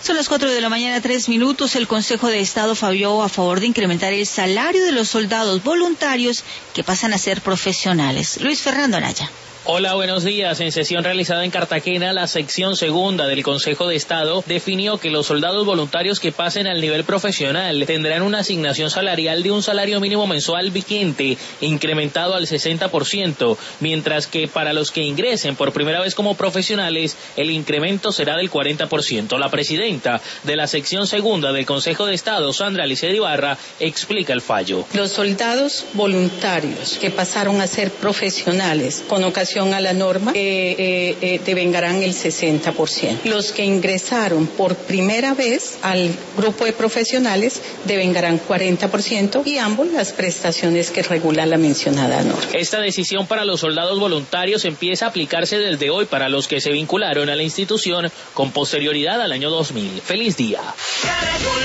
Son las 4 de la mañana, 3 minutos. El Consejo de Estado falló a favor de incrementar el salario de los soldados voluntarios que pasan a ser profesionales. Luis Fernando Anaya. Hola, buenos días. En sesión realizada en Cartagena, la sección segunda del Consejo de Estado definió que los soldados voluntarios que pasen al nivel profesional tendrán una asignación salarial de un salario mínimo mensual vigente, incrementado al 60%, mientras que para los que ingresen por primera vez como profesionales, el incremento será del 40%. La presidenta de la sección segunda del Consejo de Estado, Sandra Liced Ibarra, explica el fallo. Los soldados voluntarios que pasaron a ser profesionales con ocasión a la norma devengarán el 60%. Los que ingresaron por primera vez al grupo de profesionales devengarán 40% y ambos las prestaciones que regula la mencionada norma. Esta decisión para los soldados voluntarios empieza a aplicarse desde hoy para los que se vincularon a la institución con posterioridad al año 2000. ¡Feliz día!